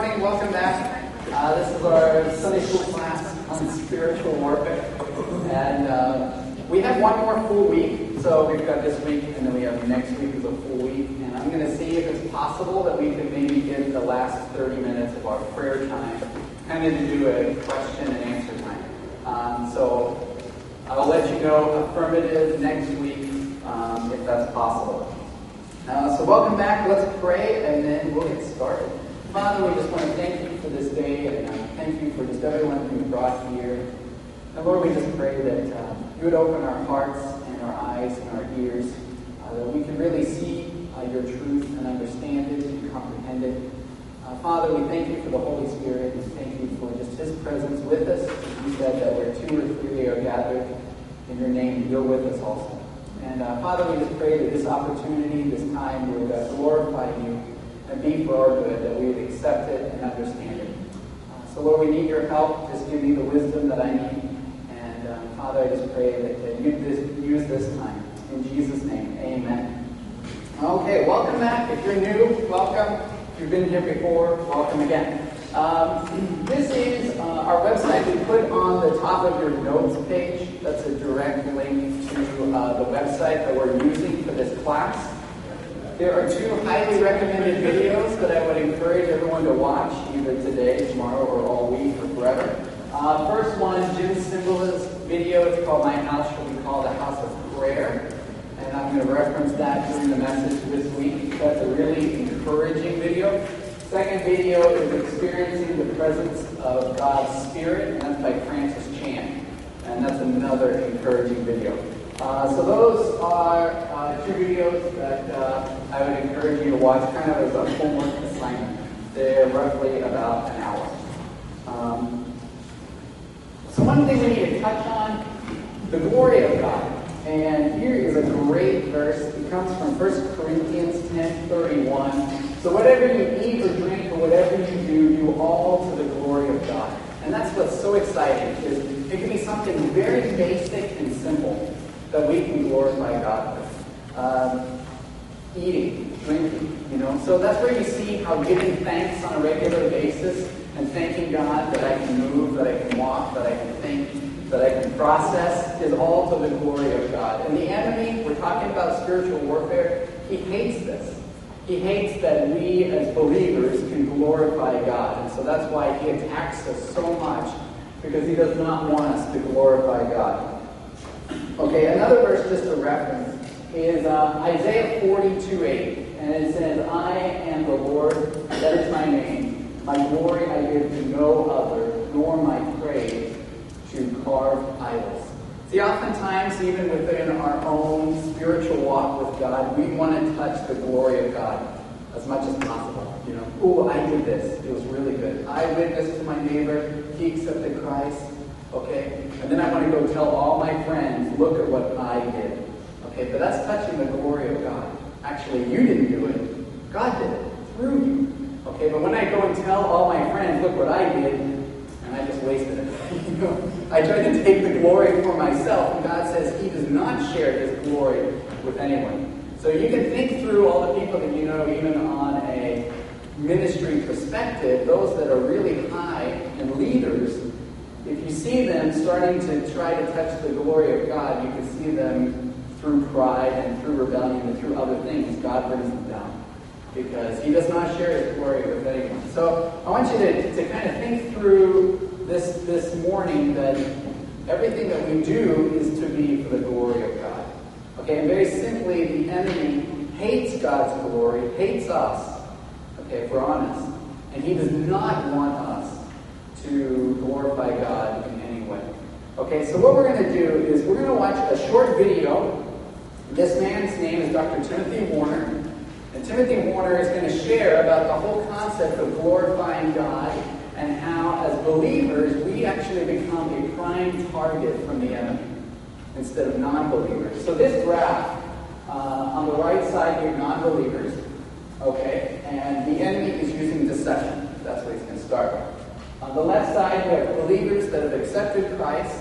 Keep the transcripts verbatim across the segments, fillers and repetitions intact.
morning. Welcome back. Uh, this is our Sunday school class on spiritual warfare. And uh, we have one more full week. So we've got this week, and then we have next week is a full week. And I'm going to see if it's possible that we can maybe get the last thirty minutes of our prayer time kind of to do a question and answer time. Um, so I'll let you know affirmative next week um, if that's possible. Uh, so welcome back. Let's pray, and then we'll get started. Father, we just want to thank you for this day, and uh, thank you for just everyone who brought here. And Lord, we just pray that uh, you would open our hearts and our eyes and our ears, uh, that we can really see uh, your truth and understand it and comprehend it. Uh, Father, we thank you for the Holy Spirit, and thank you for just his presence with us. You said that where two or three are gathered in your name, you're with us also. And uh, Father, we just pray that this opportunity, this time, would uh, glorify you and be for our good, that we would accept it and understand it. Uh, so Lord, we need your help. Just give me the wisdom that I need. And uh, Father, I just pray that, that you this, use this time. In Jesus' name, amen. Okay, welcome back. If you're new, welcome. If you've been here before, welcome again. Um, this is uh, our website. We put on the top of your notes page. That's a direct link to uh, the website that we're using for this class. There are two highly recommended videos that I would encourage everyone to watch, either today, tomorrow, or all week, or forever. Uh, first one, Jim Cymbala's video. It's called My House Shall Be Called a House of Prayer. And I'm going to reference that during the message this week. That's a really encouraging video. Second video is Experiencing the Presence of God's Spirit, and that's by Francis Chan. And that's another encouraging video. Uh, so those are uh, two videos that uh, I would encourage you to watch kind of as a homework assignment. They're roughly about an hour. Um, so one thing we need to touch on, the glory of God. And here is a great verse. It comes from First Corinthians ten thirty-one. So whatever you eat or drink or whatever you do, do all to the glory of God. And that's what's so exciting, is it can be something very basic and simple that we can glorify God with. Um, eating, drinking, you know. So that's where you see how giving thanks on a regular basis and thanking God that I can move, that I can walk, that I can think, that I can process is all to the glory of God. And the enemy, we're talking about spiritual warfare, he hates this. He hates that we as believers can glorify God. And so that's why he attacks us so much, because he does not want us to glorify God. Okay, another verse just to reference is uh, Isaiah forty-two eight. And it says, I am the Lord, that is my name. My glory I give to no other, nor my praise to carved idols. See, oftentimes, even within our own spiritual walk with God, we want to touch the glory of God as much as possible. You know, oh, I did this. It was really good. I witnessed to my neighbor. He accepted Christ. Okay? And then I want to go tell all my friends, look at what I did. Okay? But that's touching the glory of God. Actually, you didn't do it. God did it through you. Okay? But when I go and tell all my friends, look what I did, and I just wasted it. You know, I try to take the glory for myself, and God says he does not share his glory with anyone. So you can think through all the people that you know, even on a ministry perspective, those that are really high and leaders. If you see them starting to try to touch the glory of God, you can see them through pride and through rebellion and through other things. God brings them down because he does not share his glory with anyone. So I want you to, to kind of think through this, this morning that everything that we do is to be for the glory of God. Okay, and very simply, the enemy hates God's glory, hates us, okay, if we're honest, and he does not want us to glorify God in any way. Okay, so what we're going to do is we're going to watch a short video. This man's name is Doctor Timothy Warner. And Timothy Warner is going to share about the whole concept of glorifying God and how, as believers, we actually become a prime target from the enemy instead of non-believers. So this graph, uh, on the right side here, non-believers, okay, and the enemy is using deception. That's what he's going to start with. On the left side, we have believers that have accepted Christ,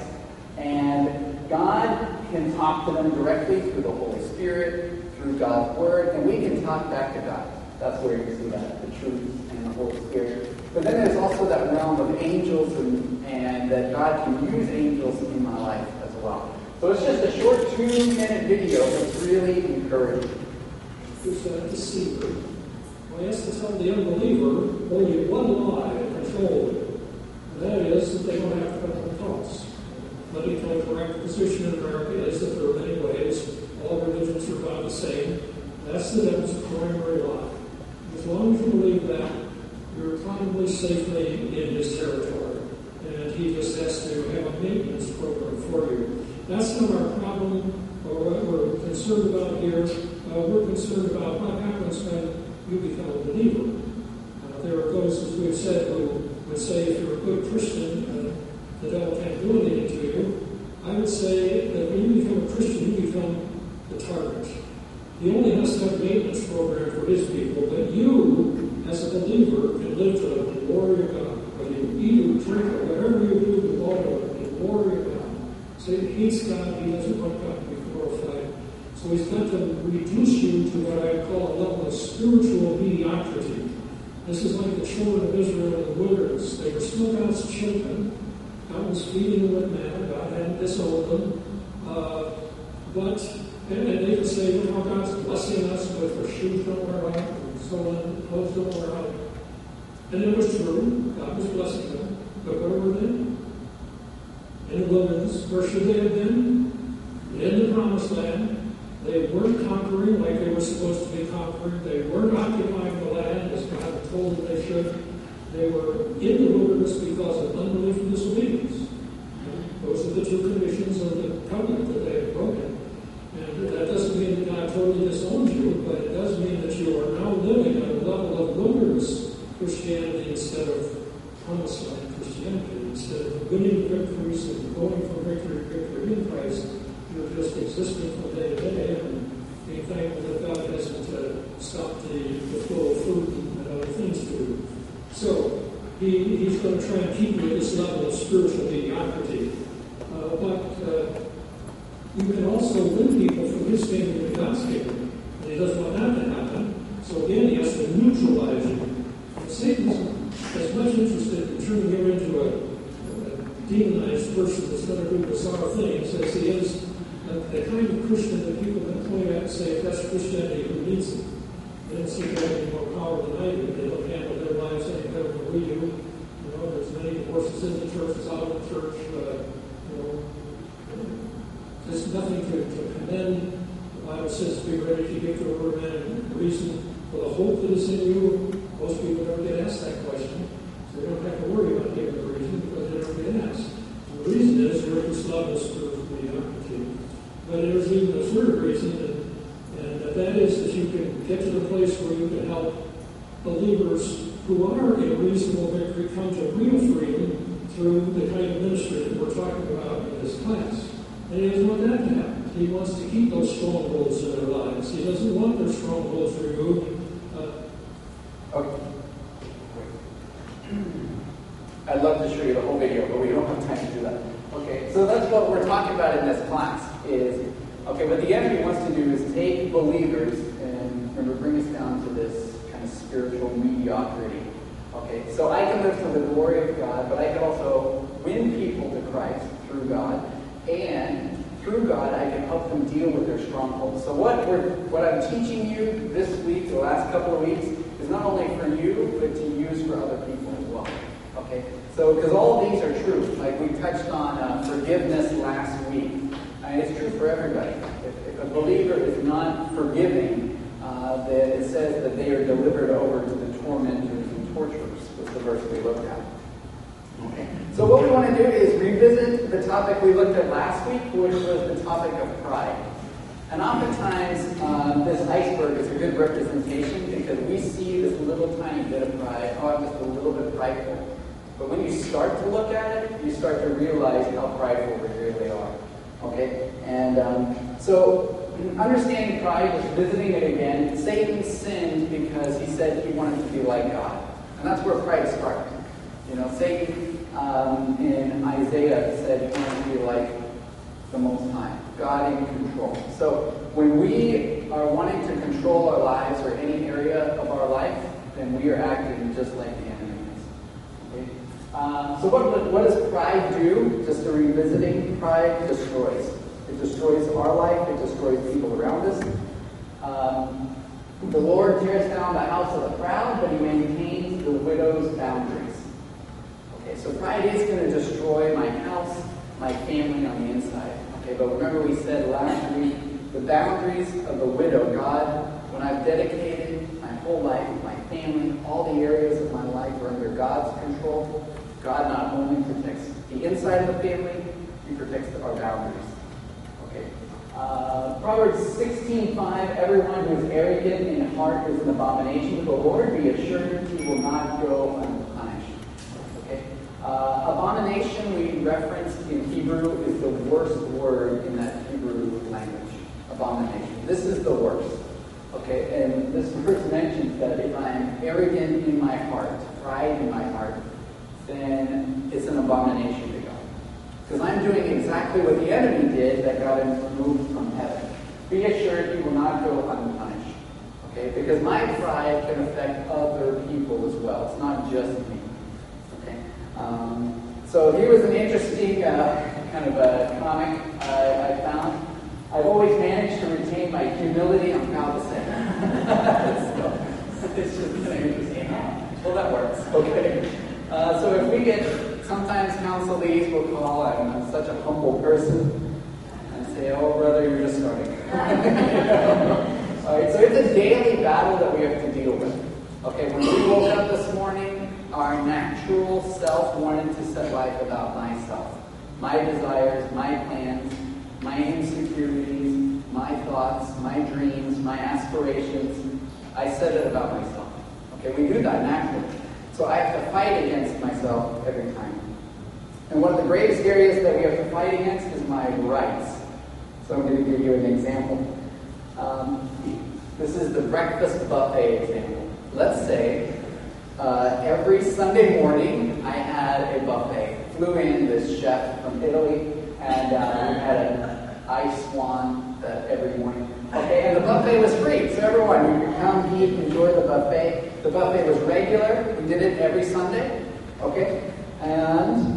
and God can talk to them directly through the Holy Spirit, through God's Word, and we can talk back to God. That's where you see that, the truth and the Holy Spirit. But then there's also that realm of angels and, and that God can use angels in my life as well. So it's just a short two-minute video that's really encouraging. Who's that deceiver? Well, he has to tell the unbeliever only one lie to control them. And that is that they don't have to come to the cross. Let me tell you, the correct position in America is that there are many ways. All religions are about the same. That's the devil's primary lie. As long as you believe that, you're probably safely in his territory. And he just has to have a maintenance program for you. That's not our problem, or what we're concerned about here. Uh, we're concerned about what happens when you become a believer. Uh, there are those, as we've said, who would say if you're a good Christian, uh, the devil can't do anything to you. I would say that when you become a Christian, you become the target. He only has to have a maintenance program for his people, but you, as a believer, can live to the glory of God. Whether you eat or drink or whatever you do, the glory of God. So he hates God, he doesn't want God to be glorified. So he's got to reduce you to what I call a level of spiritual mediocrity. This is like the children of Israel in the wilderness. They were still God's children. God was feeding them with manna. God hadn't disowned them. Uh, but, and, and they would say, you know, God's blessing us with our shoes don't wear out, and so on, clothes don't wear out. And it was true. God was blessing them. But where were they? In the wilderness. Where should they have been? In the promised land. They weren't conquering like they were supposed to be conquering. They weren't occupying the land as God had told them they should. They were in the wilderness because of unbelief and disobedience. Those are the two conditions of the covenant that they had broken. And that doesn't mean that God totally disowns you, but it does mean that you are now living at a level of wilderness Christianity instead of promised land Christianity. Instead of winning victories and going from victory to victory in Christ, you're just existing from day to day and being thankful that God hasn't uh, stopped the, the flow of food and other things to you. So he, he's going to try and keep you at this level of spiritual mediocrity. Uh, but uh, you can also win people from his kingdom to God's kingdom. And he doesn't want that to happen. So again, he has to neutralize you. And Satan's as much interested in turning you into a, a demonized person that's going to do bizarre things as he is the, the kind of Christian that people can point at and say, if that's Christianity, who needs it? They don't seem to have any more power than I do. They don't handle their lives any better than we do. You know, there's many divorces in the church, it's out of the church. Uh, you know, there's nothing to, to commend. The Bible says, be ready to give to a word man and reason for the hope that is in you. Most people never get asked that question. So they don't have to worry about giving a reason because they don't get asked. And the reason is you're at this level of spiritual mediocrity. But there's even a third reason, and, and that is that you can get to the place where you can help believers who are in reasonable victory come to real freedom through the kind of ministry that we're talking about in this class. And he doesn't want that to happen. He wants to keep those strongholds in their lives. He doesn't want their strongholds removed. Uh, okay. I'd love to show you the whole video, but we don't have time to do that. Okay, so that's what we're talking about in this class is, okay, what the enemy wants to do is take believers and remember, bring us down to this kind of spiritual mediocrity. Okay, so I can live for the glory of God, but I can also win people to Christ through God, and through God I can help them deal with their strongholds. So what we're, what I'm teaching you this week, the last couple of weeks, is not only for you, but to use for other people as well. Okay, so because all of these are true. Like we touched on uh, forgiveness last week. I mean, it's true for everybody. If, if a believer is not forgiving, uh, that it says that they are delivered over to the tormentors and torturers, was the verse we looked at. Okay, so what we want to do is revisit the topic we looked at last week, which was the topic of pride. And oftentimes, uh, this iceberg is a good representation because we see this little tiny bit of pride. Oh, I'm just a little bit prideful. But when you start to look at it, you start to realize how prideful we really are. Okay? And um, so, understanding pride was visiting it again. Satan sinned because he said he wanted to be like God. And that's where pride started. You know, Satan um, in Isaiah said he wanted to be like the Most High, God in control. So, when we are wanting to control our lives or any area of our life, then we are acting just like the enemy is. Um, so what, what does pride do? Just a revisiting, pride destroys. It destroys our life, it destroys people around us. Um, the Lord tears down the house of the proud, but he maintains the widow's boundaries. Okay, so pride is going to destroy my house, my family on the inside. Okay, but remember we said last week, the boundaries of the widow, God, when I've dedicated my whole life, my family, all the areas of my life are under God's control. God not only protects the inside of the family, he protects our boundaries. Okay. Uh, Proverbs sixteen five, everyone who is arrogant in heart is an abomination to the Lord. Be assured he will not go unpunished. Okay. Uh, abomination, we referenced in Hebrew, is the worst word in that Hebrew language. Abomination. This is the worst. Okay, and this verse mentions that if I am arrogant in my heart, pride in my heart, then it's an abomination to God. Because I'm doing exactly what the enemy did that got him removed from heaven. Be assured he will not go unpunished. Okay, because my pride can affect other people as well. It's not just me. Okay, um, so here was an interesting uh, kind of a comic uh, I found. I've always managed to retain my humility, I'm proud to say. so, it's just interesting. Well, that works. Okay. Uh, so if we get, sometimes counselees will call, I'm, I'm such a humble person, and say, oh, brother, you're just starting. All right, so it's a daily battle that we have to deal with. Okay, when we woke up this morning, our natural self wanted to set life about myself. My desires, my plans, my insecurities, my thoughts, my dreams, my aspirations. I said it about myself. Okay, we do that naturally. So I have to fight against myself every time. And one of the greatest areas that we have to fight against is my rights. So I'm going to give you an example. Um, this is the breakfast buffet example. Let's say uh, every Sunday morning I had a buffet. Flew in this chef from Italy, and uh, we had an ice swan that every morning. Okay, and the buffet was free, so everyone, you could come, eat, enjoy the buffet. The buffet was regular. We did it every Sunday. Okay, and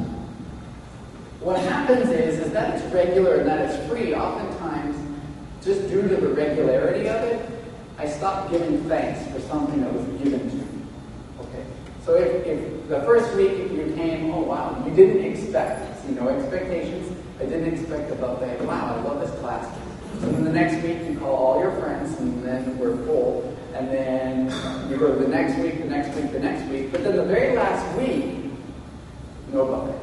what happens is, is that it's regular and that it's free. Oftentimes, just due to the regularity of it, I stopped giving thanks for something that was given to me. Okay, so if, if the first week you came, oh wow, you didn't expect, see, no expectations. I didn't expect a buffet. Wow, I love this class. So then the next week you call all your friends, and then we're full. And then you go to the next week, the next week, the next week. But then the very last week, no buffet.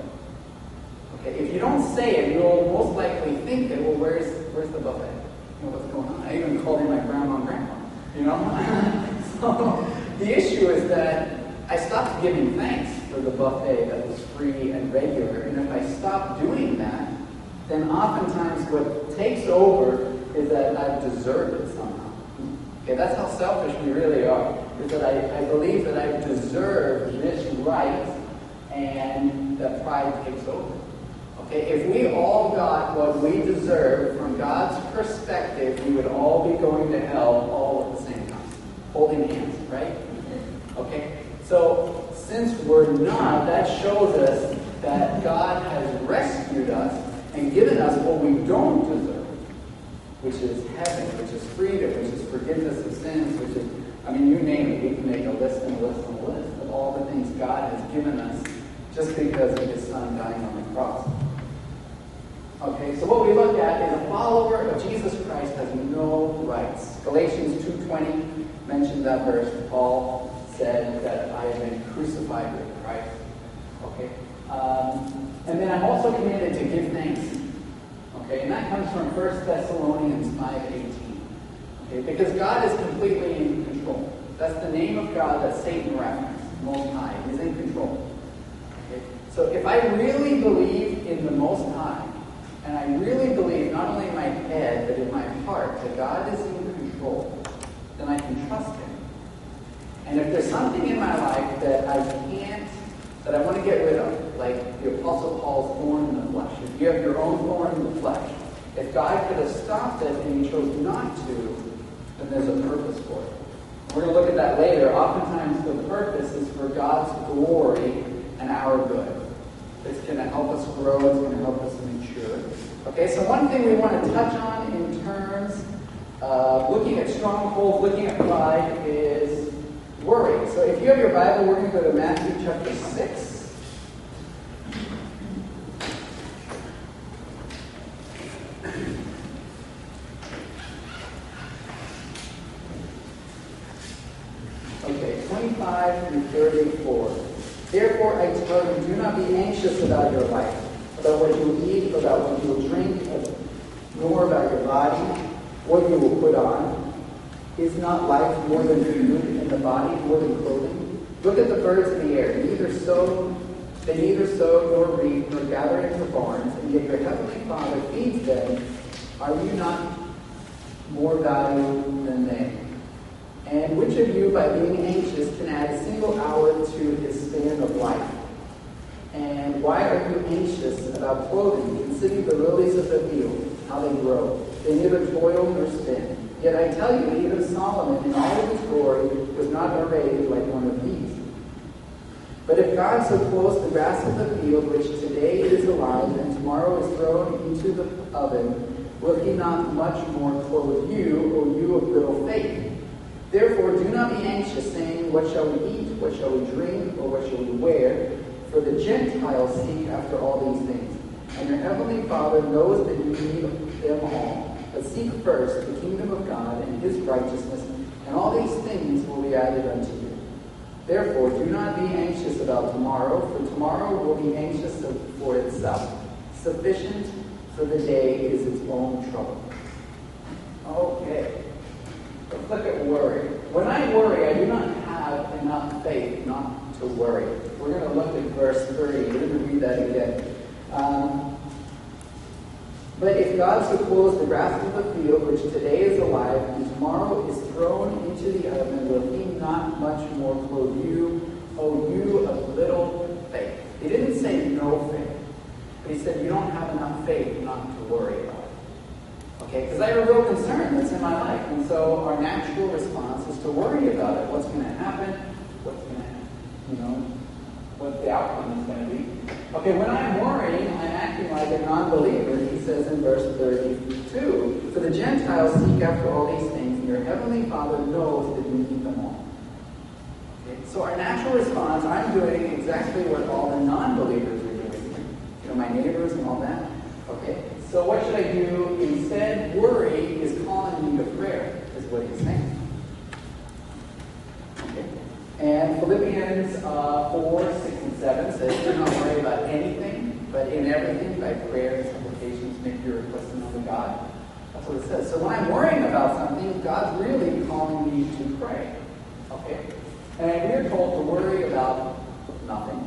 Okay, if you don't say it, you'll most likely think that, well, where's where's the buffet? You know, what's going on? I even called in my grandma and grandpa. You know? So the issue is that I stopped giving thanks for the buffet that was free and regular. And if I stop doing that, then oftentimes what takes over is that I've deserved it somehow. Okay, that's how selfish we really are. Is that I, I believe that I've deserved this right, and that pride takes over. Okay, if we all got what we deserve from God's perspective, we would all be going to hell all at the same time, holding hands, right? Okay, so since we're not, that shows us that God has rescued us and given us what we don't deserve, which is heaven, which is freedom, which is forgiveness of sins, which is, I mean, you name it. We can make a list and a list and a list of all the things God has given us just because of his Son dying on the cross. Okay, so what we look at is a follower of Jesus Christ has no rights. Galatians two twenty mentioned that verse. Paul said that I have been crucified with Christ. Okay, um, and then I'm also commanded to give thanks. Okay, and that comes from First Thessalonians five eighteen. Okay, because God is completely in control. That's the name of God that Satan referenced. Most High is in control. Okay, so if I really believe in the Most High, and I really believe, not only in my head, but in my heart, that God is in control, then I can trust him. And if there's something in my life that I can't, that I want to get rid of, like the Apostle Paul's thorn in the flesh, if you have your own thorn in the flesh, if God could have stopped it and he chose not to, then there's a purpose for it. We're going to look at that later. Oftentimes the purpose is for God's glory and our good. grow, it's going to help us mature. Okay, so one thing we want to touch on in terms of looking at strongholds, looking at pride, is worry. So if you have your Bible, we're going to go to Matthew chapter six. Okay, twenty-five through thirty-four. Therefore I tell you, do not be anxious about your life, about what you will eat, about what you will drink, nor about your body, what you will put on. Is not life more than food, and the body more than clothing? Look at the birds of the air. Neither sow, they neither sow nor reap nor gather into barns, and yet your heavenly Father feeds them. Are you not more valuable than they? And which of you, by being anxious, can add a single hour to his span of life? And why are you anxious about clothing? Consider the lilies of the field, how they grow. They neither toil nor spin. Yet I tell you, even Solomon, in all of his glory, was not arrayed like one of these. But if God so clothes the grass of the field, which today is alive and tomorrow is thrown into the oven, will he not much more clothe you, O you of little faith? Therefore, do not be anxious, saying, what shall we eat, what shall we drink, or what shall we wear? For the Gentiles seek after all these things. And your heavenly Father knows that you need them all. But seek first the kingdom of God and his righteousness, and all these things will be added unto you. Therefore, do not be anxious about tomorrow, for tomorrow will be anxious for itself. Sufficient for the day is its own trouble. Okay. Let's look at worry. When I worry, I do not have enough faith not to worry. We're going to look at verse thirty. We're going to read that again. Um, but if God so clothes the grass of the field, which today is alive and tomorrow is thrown into the oven, will he not much more clothe you, O you of little faith? He didn't say no faith, but he said you don't have enough faith not to worry about it. Okay, because I have a real concern that's in my life, and so our natural response is to worry about it. What's going to happen? What's going to, you know, what the outcome is going to be. Okay, when I'm worrying, I'm acting like a non-believer. He says in verse thirty-two, for the Gentiles seek after all these things, and your heavenly Father knows that you need them all. Okay, so our natural response, I'm doing exactly what all the non-believers are doing. You know, my neighbors and all that. Okay. So what should I do instead? Worry is calling me to prayer, is what he's saying. Okay. And Philippians uh, four, six, and seven says, do not worry about anything, but in everything, by prayer and supplications, make your requests known to God. That's what it says. So when I'm worrying about something, God's really calling me to pray. Okay. And we're told to worry about nothing.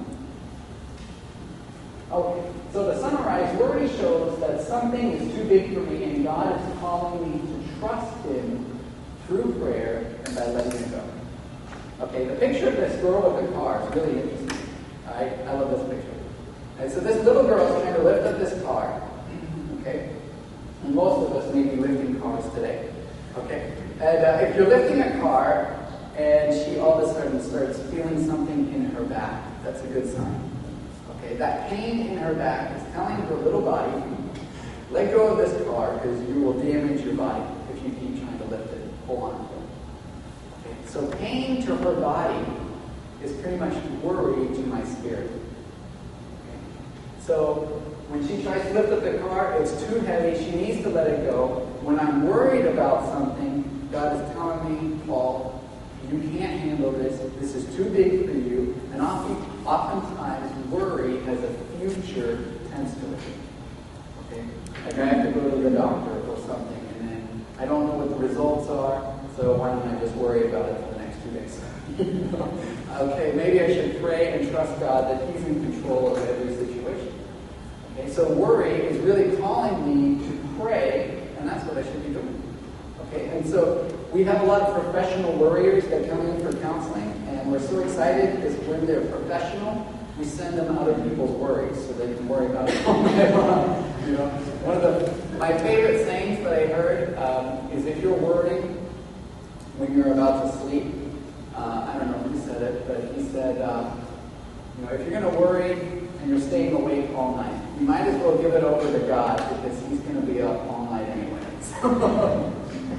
Okay, so to summarize, worry shows that something is too big for me, and God is calling me to trust him through prayer and by letting it go. Okay, the picture of this girl with the car is really interesting. All right, I love this picture. All right, so this little girl is trying to lift up this car. Okay, and most of us may be lifting cars today. Okay, and uh, if you're lifting a car and she all of a sudden starts feeling something in her back, that's a good sign. Okay, that pain in her back is telling her little body, let go of this car because you will damage your body if you keep trying to lift it. Hold on to it. Okay, so pain to her body is pretty much worry to my spirit. Okay, so when she tries to lift up the car, it's too heavy. She needs to let it go. When I'm worried about something, God is telling me, Paul, you can't handle this. This is too big for you. And often, oftentimes, worry has a future tense to it. Okay? Like I have to go to the doctor or something, and then I don't know what the results are, so why don't I just worry about it for the next two days? Okay, maybe I should pray and trust God that he's in control of every situation. Okay, so worry is really calling me to pray, and that's what I should be doing. Okay, and so we have a lot of professional worriers that come in for counseling, and we're so excited because when they're professional, we send them other people's worries so they can worry about it all day long. You know, one of the my favorite sayings that I heard um, is if you're worrying when you're about to sleep, uh, I don't know who said it, but he said, uh, you know, if you're going to worry and you're staying awake all night, you might as well give it over to God because he's going to be up all night anyway. So,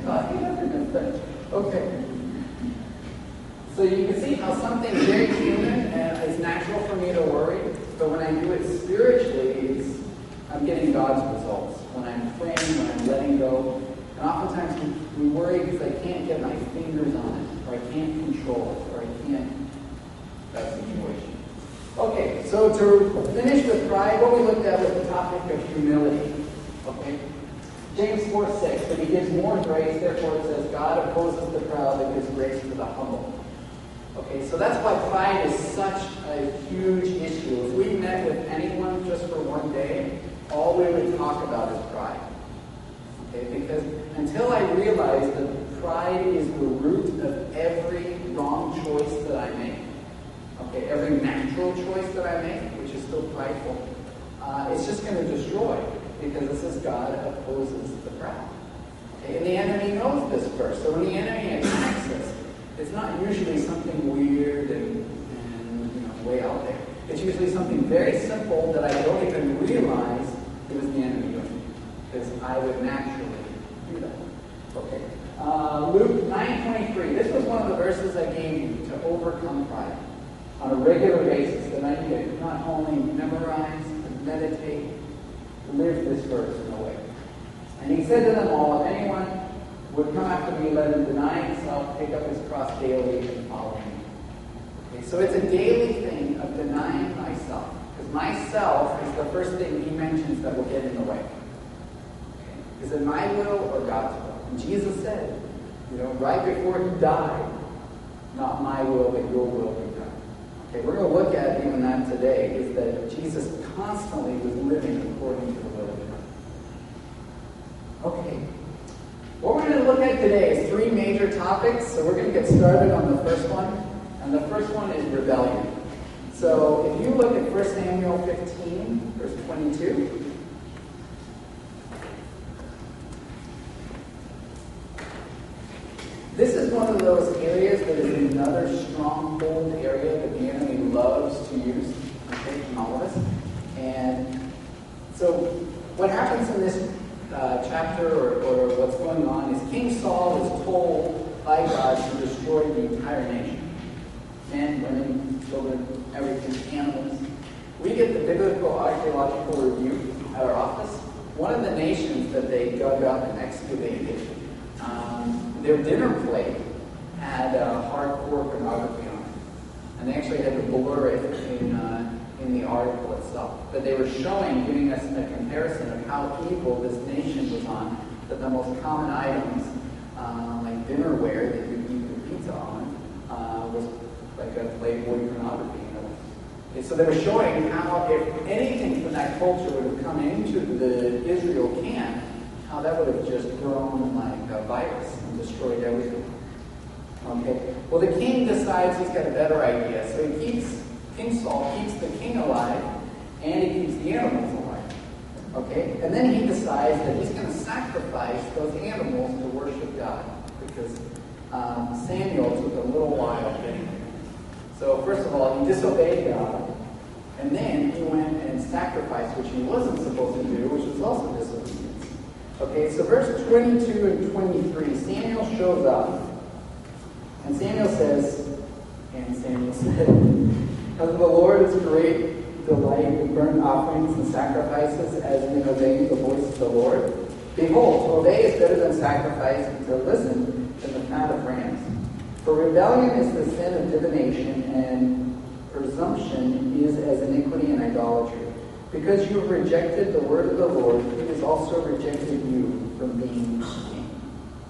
okay. So you can see how something very human and is natural for me to worry, but when I do it spiritually, it's, I'm getting God's results. When I'm praying, when I'm letting go, and oftentimes we, we worry because I can't get my fingers on it, or I can't control it, or I can't that situation. Okay, so to finish with pride, what we looked at was the topic of humility. Okay, James four six, but he gives more grace, therefore it says, God opposes the proud and gives grace to the humble. Okay, so that's why pride is such a huge issue. If we met with anyone just for one day, all we would talk about is pride. Okay, because until I realize that pride is the root of every wrong choice that I make, okay, every natural choice that I make, which is still prideful, uh, it's just going to destroy, because it says God opposes the proud. Okay, and the enemy knows this first. So when the enemy attacks us, it's not usually something weird and, and you know, way out there. It's usually something very simple that I don't even realize it was the enemy doing, because I would naturally do that. Okay. Uh, Luke nine twenty-three. This was one of the verses I gave you to overcome pride on a regular basis. That I need to not only memorize, but meditate, live this verse in a way. And he said to them all, if anyone would come after me, let him deny himself, take up his cross daily, and follow me. Okay, so it's a daily thing of denying myself. Because myself is the first thing he mentions that will get in the way. Okay? Is it my will or God's will? And Jesus said, you know, right before he died, not my will, but your will be done. Okay, we're going to look at even that today, is that Jesus constantly was living according to the will of God. Okay. What we're going to look at today is three major topics. So we're going to get started on the first one. And the first one is rebellion. So if you look at First Samuel fifteen, verse twenty-two. This is one of those areas that is another stronghold area that the enemy loves to use, okay, from all of us. And so what happens in this uh, chapter, or, or what's going on, is King Saul is told by God to destroy the entire nation. Men, women, children, everything, animals. We get the Biblical Archaeological Review at our office. One of the nations that they dug up and excavated, um, their dinner plate had uh, hardcore pornography on it. And they actually had to blur it in, uh, in the article itself. But they were showing, giving us a comparison of how evil this nation was on, that the most common items, uh, like dinnerware that you eat your pizza on, uh, was like a Playboy pornography. You know? Okay, so they were showing how if anything from that culture would have come into the Israel camp, how that would have just grown like a virus and destroyed everything. Okay. Well, the king decides he's got a better idea, so he keeps King Saul keeps the king alive, and he keeps the animals alive. Okay. And then he decides that he's going to sacrifice those animals to worship God, because um, Samuel took a little while getting there. So first of all, he disobeyed God, and then he went and sacrificed, which he wasn't supposed to do, which was also disobedience. Okay, so verse twenty-two and twenty-three, Samuel shows up, and Samuel says, and Samuel said, because the Lord is great delight in burnt offerings and sacrifices, as in obeying the voice of the Lord. Behold, to obey is better than sacrifice, and to listen than the fat of rams. For rebellion is the sin of divination, and presumption is as iniquity and idolatry. Because you have rejected the word of the Lord, he has also rejected you from being king.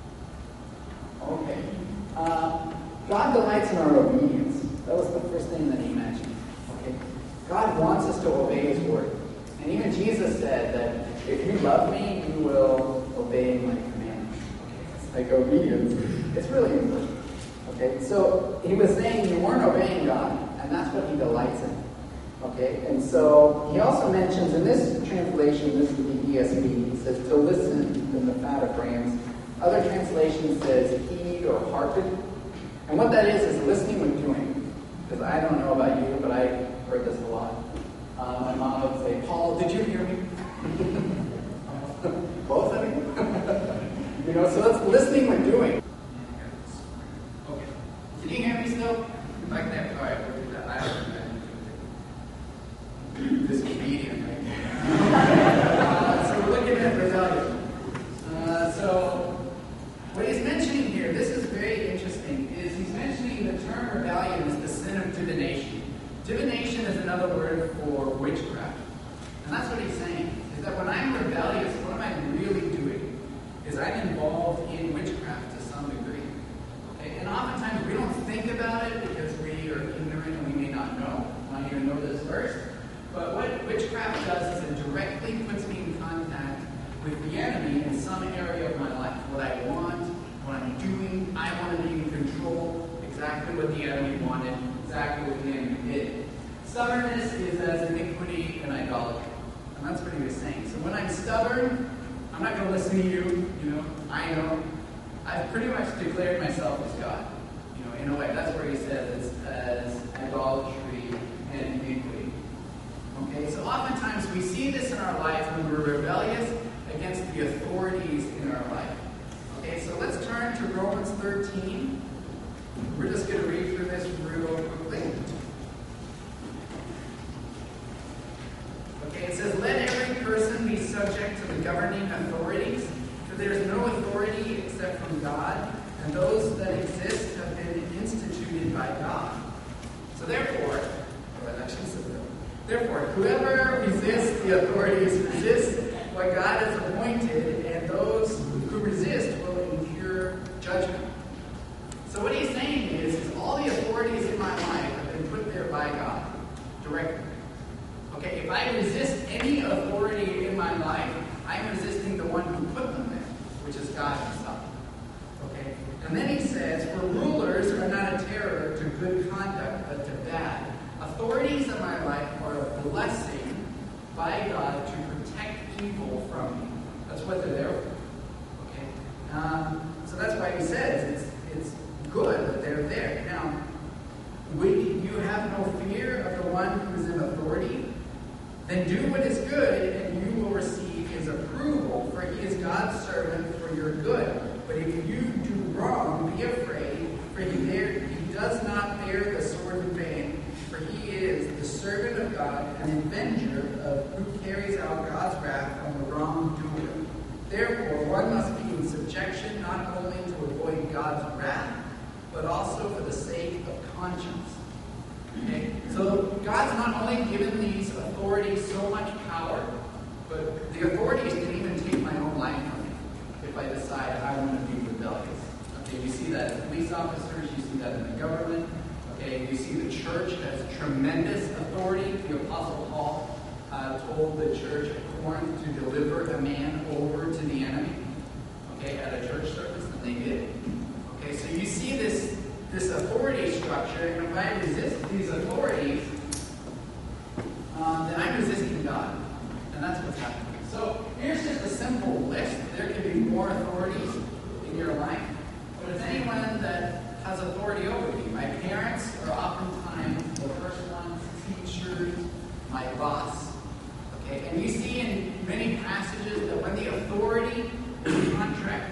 Okay. Uh, God delights in our obedience. That was the first thing that he mentioned. Okay. God wants us to obey his word. And even Jesus said that if you love me, you will obey my commandments. Okay. It's like obedience. It's really important. Okay. So he was saying you weren't obeying God, and that's what he delights in. Okay, and so he also mentions in this translation, this is the E S V, he says to listen than the fat of rams. Other translation says heed or hearken. And what that is, is listening with doing. Because I don't know about you, but I heard this a lot. Uh, my mom would say, Paul, did you hear another word for witchcraft. And that's what he's saying, is that when I'm rebellious, what am I really doing? Is I'm involved in witchcraft to some degree. Okay? And oftentimes we don't think about it because we are ignorant and we may not know. I want you to know this first. But what witchcraft does is it directly puts me in contact with the enemy in some area of my life. What I want, what I'm doing, I want to be in control. Exactly what the enemy wanted, exactly what the enemy did. Stubbornness is as iniquity and idolatry. And that's what he was saying. So when I'm stubborn, I'm not going to listen to you, you know, I know. I've pretty much declared myself as God. You know, in a way, that's where he says it's as idolatry and iniquity. Okay, so oftentimes we see this in our life when we're rebellious against the authorities in our life. Okay, so let's turn to Romans thirteen. We're just going to read through this real quickly. Okay, it says, "Let every person be subject to the governing authorities, for there is no authority except from God, and those that exist have been instituted by God. So therefore, oh, that actually says that. Therefore, whoever resists the authorities resists what God has appointed, and those who resist will incur judgment." So what he's saying is, is all the authorities in my life have been put there by God, directly. Okay, if I resist any authority in my life, I'm resisting the one who put them there, which is God himself. Okay? And then he says, "For rulers are not a terror to good conduct, but to bad. Authorities in my life are a blessing by God to protect evil from me." That's what they're there for. Okay? Um, so that's why he says it's it's good that they're there. Now, when you have no fear of the one who is in authority, then do what is good, and you will receive his approval, for he is God's servant for your good. But if you do wrong, be afraid, for he, there, he does not bear the sword in vain, for he is the servant of God, an avenger of who carries out God's wrath on the wrongdoer. Therefore, one must be in subjection not only to avoid God's wrath, but also for the sake of conscience. Okay? So God's not only given these authorities so much power, but the authorities can even take my own life from me if I decide I want to be rebellious. Okay, you see that in police officers, you see that in the government. Okay, you see the church has tremendous authority. The Apostle Paul uh, told the church at Corinth to deliver a man over to the enemy. Okay, at a church service, and they did. Okay, so you see this this authority structure, and if I resist these authorities, um, then I'm resisting God. And that's what's happening. So here's just a simple list. There can be more authorities in your life, but it's anyone that has authority over me. My parents are oftentimes the first ones, teachers, my boss. Okay, and you see in many passages that when the authority is contract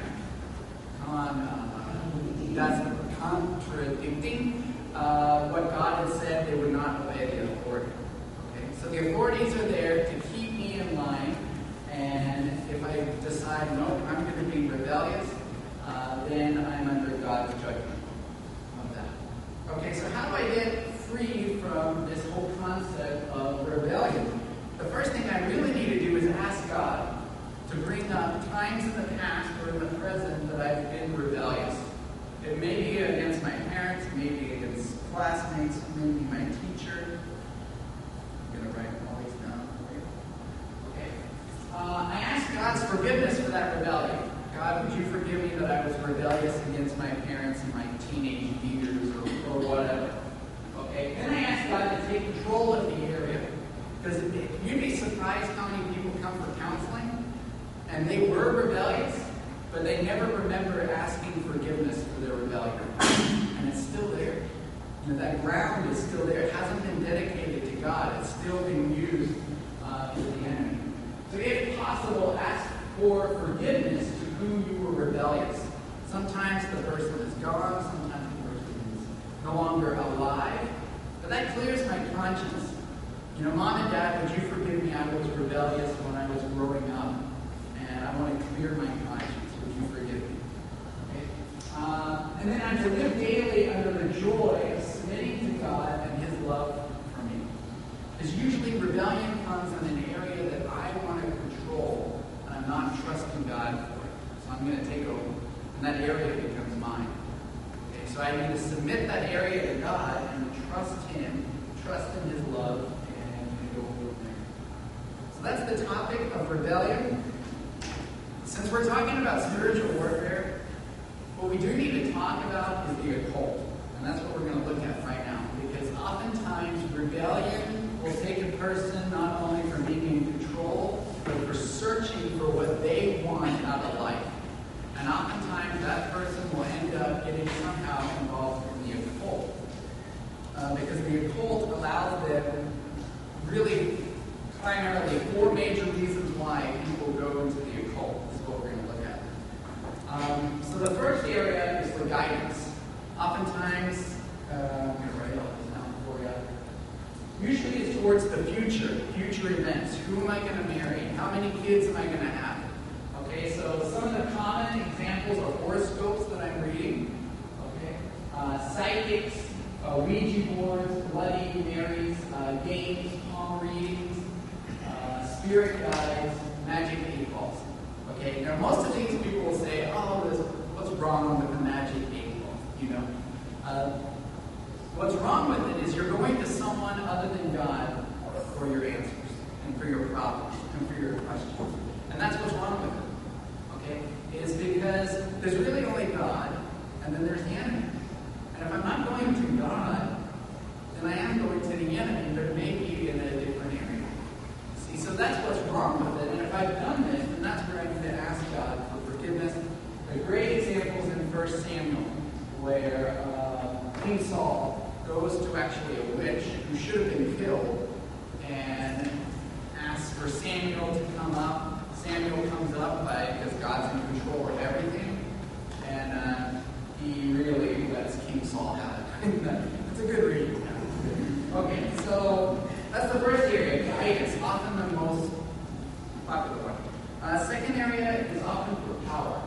on uh, that's contradicting uh, what God has said, they would not obey the authority. Okay, so the authorities are there to keep me in line, and if I decide no, I'm going to be rebellious, uh, then I'm under God's judgment of that. Okay, so how do I get free from this whole concept of rebellion? The first thing I really need to do is ask God to bring up times in the past or in the present that I've been rebellious. It may be against my parents, maybe against classmates, maybe my teacher. I'm going to write all these down for you. Okay. Uh, I ask God's forgiveness for that rebellion. God, would you forgive me that I was rebellious against my parents in my teenage years or, or whatever. Okay. Then I ask God to take control of the area. Because you'd be surprised how many people come for counseling, and they were rebellious, but they never remember asking forgiveness for their rebellion. And it's still there. You know, that ground is still there. It hasn't been dedicated to God. It's still being used uh, for the enemy. So if possible, ask for forgiveness to who you were rebellious. Sometimes the person is gone. Sometimes the person is no longer alive. But that clears my conscience. You know, Mom and Dad, would you forgive me? I was rebellious when I was growing up. And I want to clear my conscience. Would you forgive me? Okay? Uh, and then I'm to live daily under the joy of submitting to God and His love for me. is usually rebellion comes in an area that I want to control, and I'm not trusting God for it. So I'm going to take over, and that area becomes mine. Okay, so I need to submit that area to God and trust Him, trust in His love, and go from there. So that's the topic of rebellion. Since we're talking about spiritual warfare, what we do need to talk about is the occult. And that's what we're going to look at right now. Because oftentimes rebellion will take a person not only from being in control, but for searching for what they want out of life. And oftentimes that person will end up getting somehow involved in the occult. Uh, because the occult allows them really primarily four major reasons why people go into the occult. This is what we're going to look at. Um, so the first area is for guidance. Oftentimes, uh, I'm going to write all this down for you. Usually it's towards the future, future events. Who am I going to marry? How many kids am I going to have? Okay, so some of the common examples are horoscopes that I'm reading. Okay, uh, psychics, uh, Ouija boards, Bloody Marys, uh, games, palm readings, uh, spirit guides, magic eight balls. Okay, now most of these people will say, "Oh, this, what's wrong with the magic eight ball?" You know, uh, what's wrong with it is you're going to someone other than God for your answers and for your problems and for your questions, and that's what's wrong with it. Okay, is because there's really only God, and then there's the enemy. And if I'm not going to God, then I am going to the enemy, but it may be in a different area. See, so that's what's wrong with it. And if I've done this, then that's where I need to ask God for forgiveness. There are great examples in First Samuel where uh, King Saul goes to actually a witch who should have been killed and asks for Samuel to come up. Samuel comes up by, because God's in control of everything, and uh, he really lets King Saul have it. That's a good reading. Okay, so that's the first area. Guidance, often the most popular one. Uh, second area is often for power.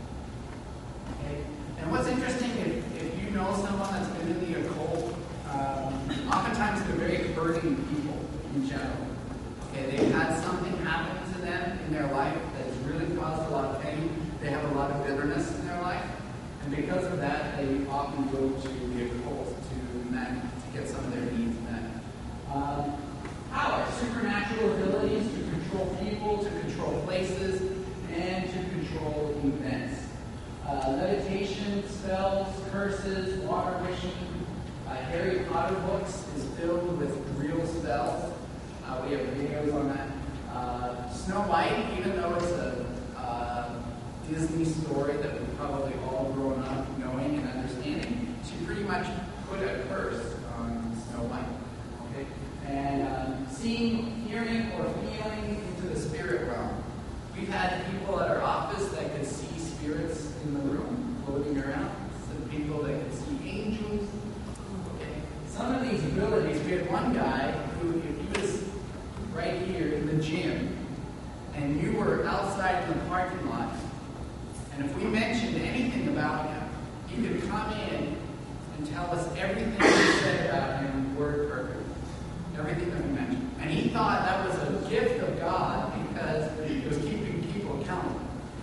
Okay, and what's interesting, if, if you know someone that's been in the occult, um, oftentimes they're very hurting people in general. Okay, they've had something happen to them in their life that has really caused a lot of pain. They have a lot of bitterness in their life. And because of that, they often go to the occult to, met, to get some of their needs met. Um, power, supernatural abilities to control people, to control places, and to control events. Uh, levitation, spells, curses, water wishing. Uh, Harry Potter books is filled with real spells. Uh, we have videos on that. Uh, Snow White, even though it's a uh, Disney story that we've probably all grown up knowing and understanding, she pretty much put a curse on Snow White. Okay? And um, seeing, hearing, or feeling into the spirit realm. We've had people at our office that could see spirits in the room floating around. Some people that could see angels. Okay? Some of these abilities, we had one guy who, if he was right here in the gym, and you were outside in the parking lot, and if we mentioned anything about him, he could come in and tell us everything we said about him, word perfect. Everything that we mentioned. And he thought that was a gift of God because it was keeping people accountable.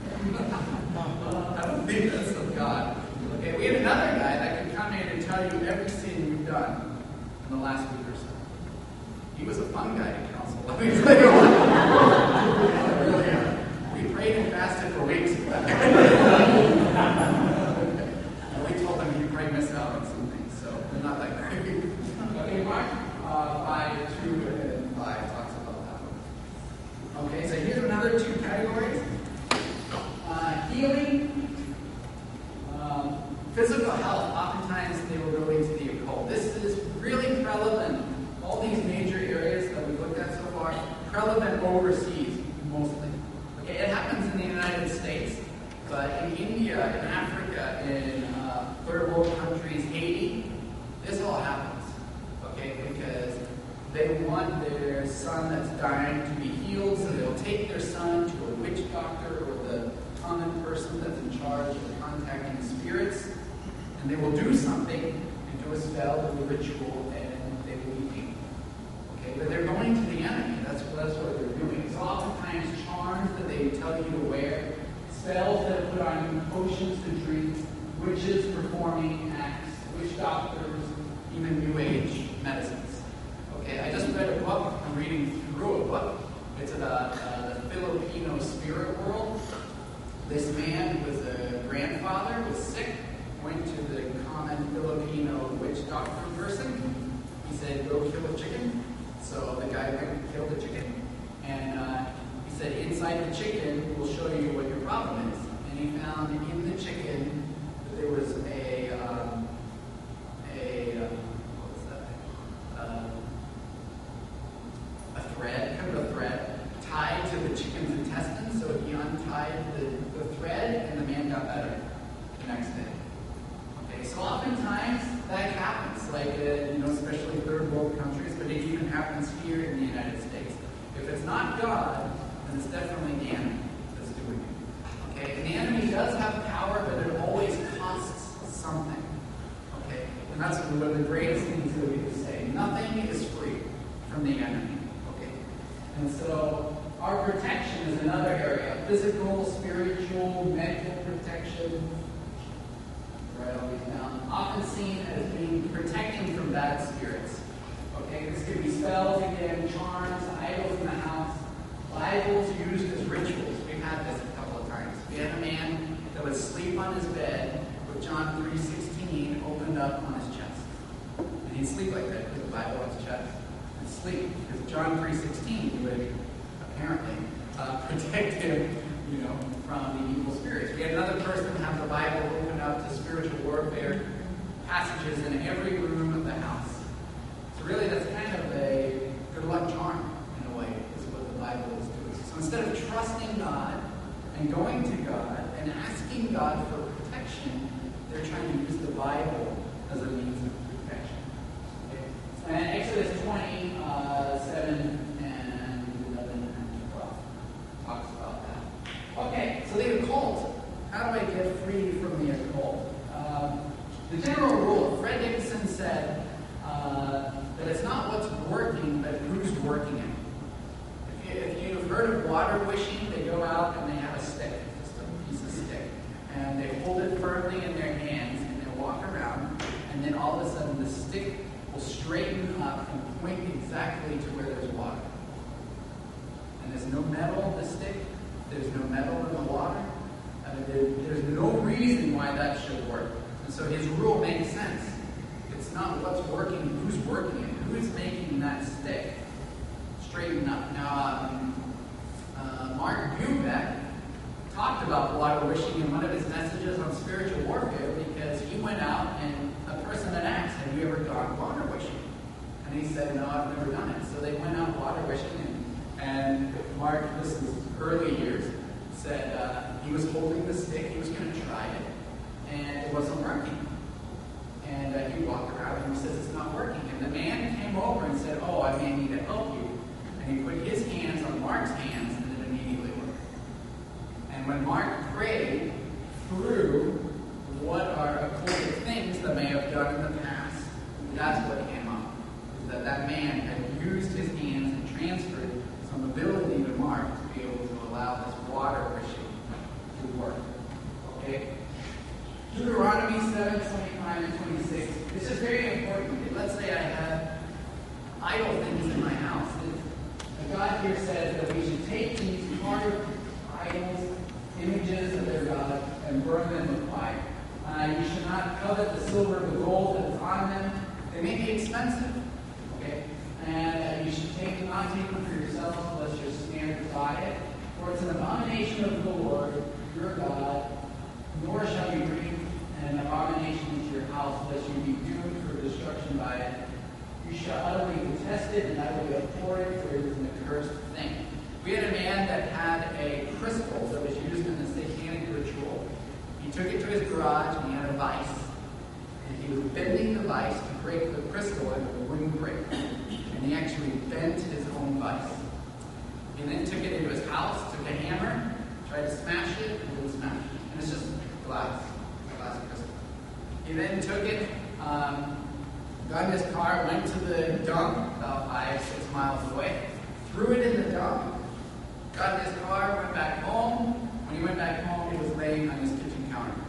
I don't think that's of God. Okay, we had another guy that could come in and tell you every sin you've done in the last week or so. He was a fun guy to counsel. Let me tell you what. Really, uh, we prayed and fasted for weeks. And we told him he might miss out on some things, so they're not that great. Okay, Mark uh, five, two, and five talks about that one. Okay, so here's another two categories. Uh, healing, um, physical health. Oftentimes they will go into the occult. This is really prevalent. All these major areas that we've looked at so far, prevalent overseas mostly. Okay, it happens in the United States, but in India, in Africa, in uh, third world countries, Haiti, this all happens. Okay, because they want their son that's dying to be healed, so they'll take their son to a witch doctor or the common person that's in charge of contacting spirits, and they will do something and do a spell, do a ritual, and they will be healed. Okay, but they're potions to drink, witches performing acts, witch doctors, even New Age medicines. Okay, I just read a book. I'm reading through a book. It's about uh, the Filipino spirit world. This man was a grandfather, was sick, went to the common Filipino witch doctor person. He said, go kill a chicken. So the guy went and killed the chicken. And uh, he said, inside the chicken, we'll show you what your problem is. And he found in the chicken that there was a, um, a uh, what was that? Uh, a thread, kind of a thread, tied to the chicken's intestines. So he untied the, the thread, and the man got better the next day. Okay, so oftentimes that happens, like uh, you know, especially third world countries, but it even happens here in the United States. If it's not God, then it's definitely the enemy that's doing it. Okay, and the enemy does have power, but it always costs something. Okay, and that's one of the greatest things that we can say. Nothing is free from the enemy. Okay, and so our protection is another area: physical, spiritual, mental protection. Right, all these down. Often seen as being protecting from bad spirits. Okay, this could be spells again, charms, idols in the house, Bibles used as rituals. We've had this a couple of times. We had a man that would sleep on his bed with John three sixteen opened up on his chest. And he'd sleep like that with the Bible on his chest and sleep. Because John three sixteen would apparently uh, protect him, you know, from the evil spirits. We had another person have the Bible open up to spiritual warfare passages in every room of the house. So really that's kind of a good luck charm in a way, is what the Bible is doing. So instead of trusting God and going to God and asking God for protection, they're trying to use the Bible as a means of protection. Okay? And Exodus twenty, uh, seven and eleven and twelve talks about that. Okay, so the occult. How do I get free from the occult? Um, the general rule, Fred Dickinson said uh, that it's not what's working, but who's working it. If, you, if you've heard of water wishing, they go out and they have a stick, just a piece of stick, and they hold it firmly in their hands, and they walk around, and then all of a sudden the stick will straighten up and point exactly to where there's water. And there's no metal in the stick, there's no metal in the water. I mean, there, there's no reason why that should work. And so his rule makes sense. It's not what's working, who's working it, who's making that stick straighten up. Now, um, uh, Mark Bubeck talked about water wishing in one of his messages on spiritual warfare, because he went out and a person had asked, have you ever gone water wishing? And he said, no, I've never done it. So they went out water wishing, and, and Mark, this is early years, said uh, he was holding the stick, he was going to try it, and it wasn't working. And uh, he walked around and he says, it's not working. And the man came over and said, oh, I may need to help you. And he put his hands on Mark's hands, and it immediately worked. And when Mark prayed through what are occultic things that may have done in the past, that's what came up. Is that that man had used his hands and transferred some ability to Mark to be able to allow this water wishing to work. Okay? Deuteronomy seven, twenty-five and twenty-six. This is very important. Let's say I have idol things in my house. And God here says that we should take these carved idols, images of their God, and burn them with fire. Uh, you should not covet the silver or the gold that is on them. They may be expensive. Okay? And uh, you should take them, not take them for yourself unless you're snared by it. For it's an abomination of the Lord, your God, nor shall you bring an abomination into your house, lest you be doomed for destruction by it. You shall utterly detest it, and I will abhor it, for it is an accursed thing. We had a man that had a crystal that was used in the satanic ritual. He took it to his garage, and he had a vise. And he was bending the vise to break the crystal, and it wouldn't break. And he actually bent his own vise. He then took it into his house, took a hammer, tried to smash it, and wouldn't smash it. And it's just glass, glass crystal. He then took it, um, got in his car, went to the dump about five, six miles away, threw it in the dump, got in his car, went back home. When he went back home, it was laying on his kitchen counter.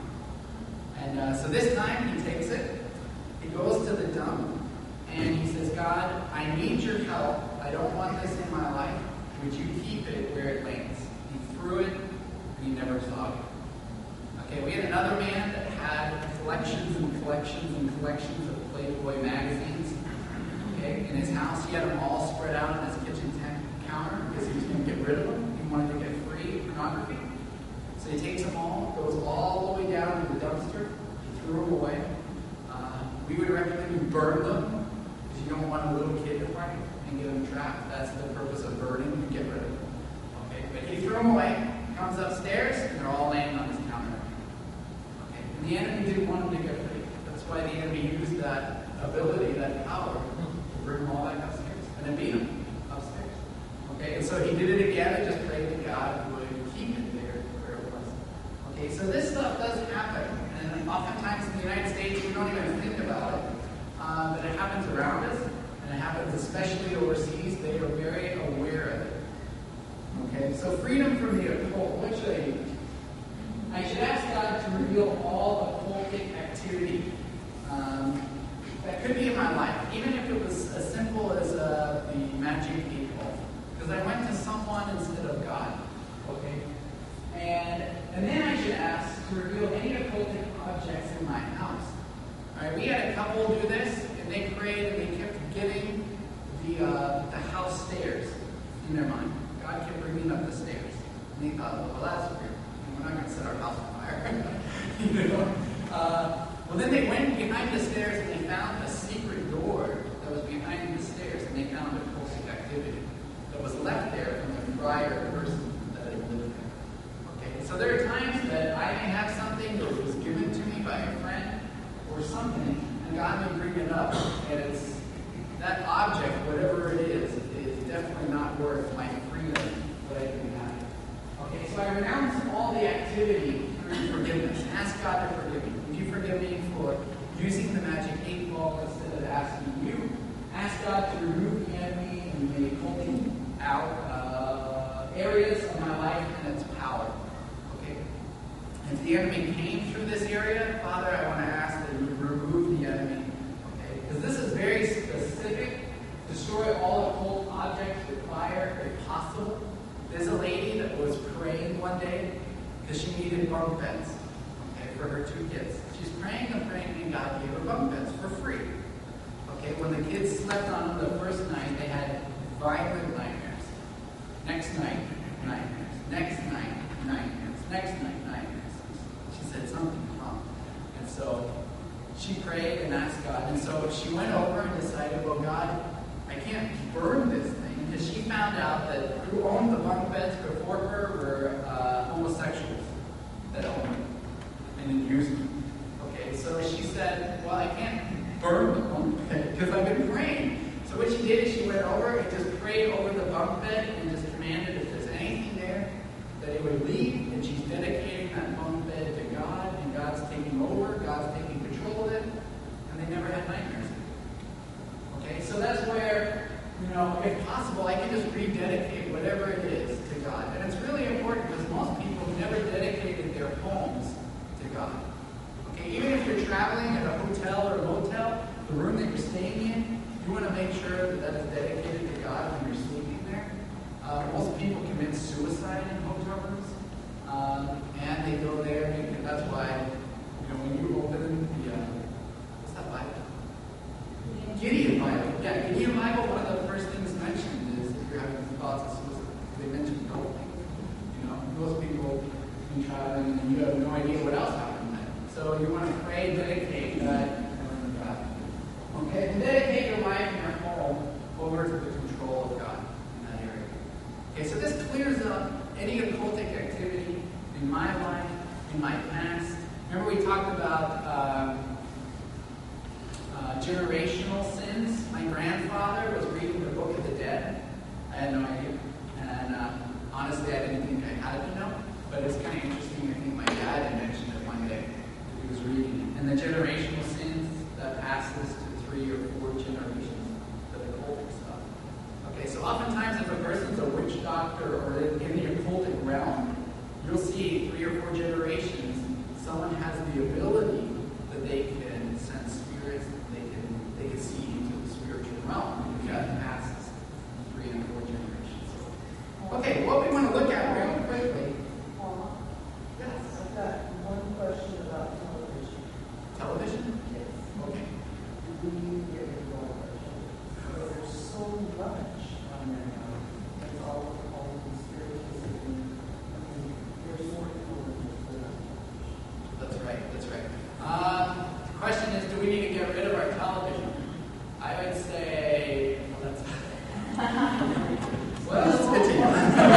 And uh, so this time he takes it, he goes to the dump, and he says, God, I need your help. I don't want this in my life. Would you keep it where it lands? He threw it, and he never saw it. Okay, we had another man that had collections and collections and collections of Playboy magazines. Okay, in his house, he had them all spread out on his kitchen tent counter because he was going to get rid of them. He wanted to get free pornography. So he takes them all, goes all the way down to the dumpster, he threw them away. Uh, we would recommend you burn them because you don't want a little kid to find and get them trapped. That's the purpose of burning, to get rid of them. Okay, but he threw them away, comes upstairs, and they're all laying on his counter. Okay, and the enemy didn't want him to get free. That's why the enemy used that ability, that power, to bring them all back upstairs and then beat them upstairs. Okay, and so he did it again and just prayed to God would keep it there where it was. Okay, so this stuff does happen, and oftentimes in the United States we don't even think about it, uh, but it happens around us, and it happens especially overseas. They are very aware of it. Okay, so freedom from the occult. What should I do? I should ask God to reveal all occultic activity um, that could be in my life, even if it was as simple as uh, the magic eight ball, because I went to someone instead of God. Okay, and and then I should ask to reveal any occultic objects in my house. All right, we had a couple do this, and they prayed and they kept getting the uh, the house stairs in their mind. God kept bringing up the stairs, and they thought, well, that's weird. We're not going to set our house on fire. you know? Uh, well, then they went behind the stairs and they found a secret door that was behind the stairs, and they found occultic activity that was left there from the prior person that had lived there. Okay, so there are times that I may have something that was given to me by a friend or something, and God may bring it up, and it's that object, whatever it is, is definitely not worth my freedom that I can have. Okay, so I renounce all the activity through forgiveness. Ask God to forgive me. Would you forgive me for using the magic eight ball instead of asking you? Ask God to remove the enemy and the occulting out uh, areas of my life and its power. Okay? If the enemy came through this area, Father, I want to ask that you remove the enemy. Okay? Because this is very specific. Destroy all occult objects with fire if possible. There's a lady that was praying one day because she needed bunk beds, okay, for her two kids. She's praying and praying, and God gave her bunk beds for free. Okay, when the kids slept on them the first night, they had violent nightmares. Next night, nightmares. Next night, nightmares. Next night, nightmares. She said something's wrong. And so she prayed and asked God. And so she went over and decided, well, God, I can't burn this thing. Because she found out that who owned the bunk beds before her were uh, homosexuals that owned them and then used them. Okay, so she said, well, I can't burn the bunk bed because I've been praying. So what she did is she went over and just prayed over the bunk bed and just commanded if there's anything there that it would leave, and she's dedicating that bunk bed to God, and God's taking over, God's taking control of it, and they never had nightmares. Okay, so that's where, you know, if possible, I can just rededicate whatever it is to God. And it's really important because most people never dedicated their homes to God. Okay, even if you're traveling at a hotel or a motel, the room that you're staying in, you want to make sure that that is dedicated to God when you're sleeping there. Uh, most people commit suicide in hotel rooms, um, and they go there because that's why, you know, when you open the, uh, what's that Bible? Gideon Bible. Yeah, Gideon Bible, one of the first things mentioned is if you're having thoughts of suicide. They mention adulting. You know, most people be traveling and you have no idea what else happened then. So you want to pray, dedicate that to God. Okay, and dedicate your life and your home over to the control of God in that area. Okay, so this clears up any occultic activity in my life, in my past. Remember we talked about um, Uh, generational sins. My grandfather was reading the Book of the Dead. I had no idea. And uh, honestly, I didn't think I had to know. But it's kind of interesting. I think my dad had mentioned it one day. He was reading it. And the generational sins that passes to three or four generations, the occultic stuff. Okay, so oftentimes if a person's a witch doctor or in the occultic realm, you'll see three or four generations, someone has the ability could see into the spiritual realm. We've got past three and four generations. Okay, what we want to look at real quickly. Paul, Yes. I've got one question about television. Television? Yes. Okay. Do you get involved? There's so much on there now. It's all all the spiritualism. I mean, there's more information than that. That's right, that's right. Um, the question is, do we need to get rid of our television? I would say, well, that's... well, let's continue.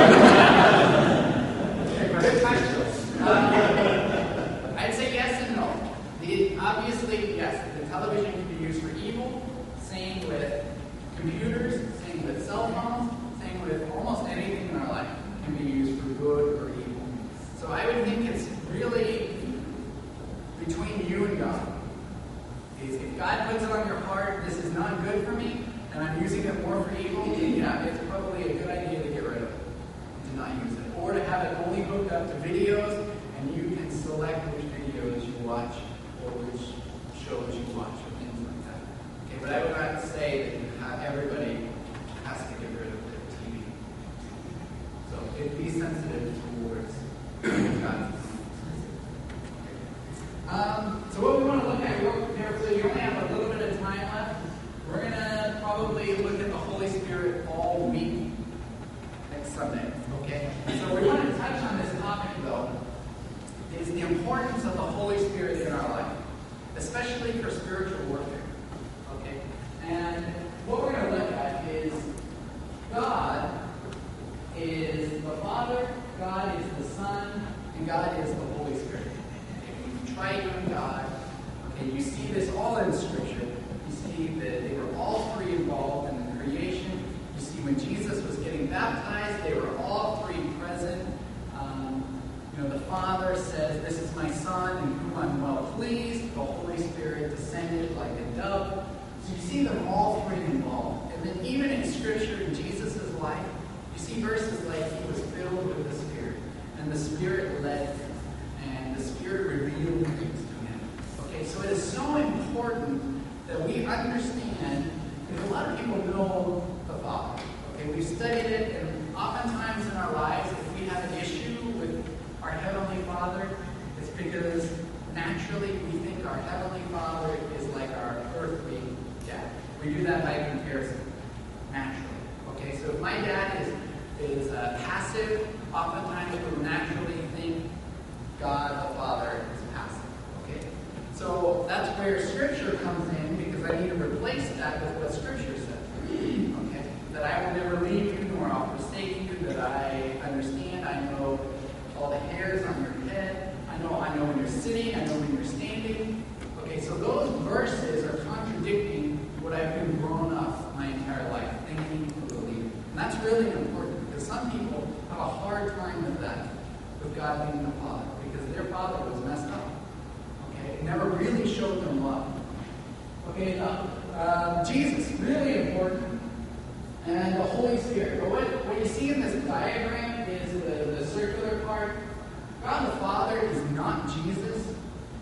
Good question. Um, I'd say yes and no. The, obviously, yes, the television can be used for evil. Same with computers, same with cell phones, same with almost anything in our life can be used for good or evil. So I would think it's really between you and God. If God puts it on your heart, this is not good for me, and I'm using it more for evil, yeah, it's probably a good idea to get rid of it, to not use it. Or to have it only hooked up to videos, and you can select which videos you watch, or which shows you watch, or things like that. Okay, but I would not say that you have, everybody has to get rid of their T V. So it, be sensitive towards God's. Um, so what we want to look at real carefully, we only have a little bit of time left. We're going to probably look at the Holy Spirit all week next Sunday, okay? So we want to touch on this topic, though, is the importance of the Holy Spirit in our life, especially for spiritual warfare, okay? And what we're going to look at is God is the Father, God is the Son, and God is the Holy Spirit. Triune God. Okay, you see this all in Scripture. You see that they were all three involved in the creation. You see when Jesus was getting baptized, they were all three present. Um, you know, the Father says, "This is my Son, in whom I'm well pleased." The Holy Spirit descended like a dove. So you see them all three involved. And then even in Scripture, in Jesus' life, you see verses like he was filled with the Spirit, and the Spirit led him. And the Spirit revealed things to him. Okay, so it is so important that we understand, because a lot of people know the Father. Okay, we've studied it, and oftentimes in our lives, if we have an issue with our Heavenly Father, it's because naturally we think our Heavenly Father is like our earthly dad. We do that by comparison, naturally. Okay, so if my dad is, is uh, passive, oftentimes we'll naturally think God the Father is passive. Okay? So that's where Scripture comes in, because I need to replace that with what Scripture says. Okay? That I will never leave you nor I'll forsake you, that I understand, I know all the hairs on your head, I know I know when you're sitting, I know when you're standing. Okay, so those verses are contradicting what I've been grown up my entire life, thinking and believing. And that's really important, because some people have a hard time with that, with God being the Father, because their father was messed up. Okay, it never really showed them love. Okay, now, uh, Jesus, really important, and the Holy Spirit. But what, what you see in this diagram is the, the circular part. God the Father is not Jesus.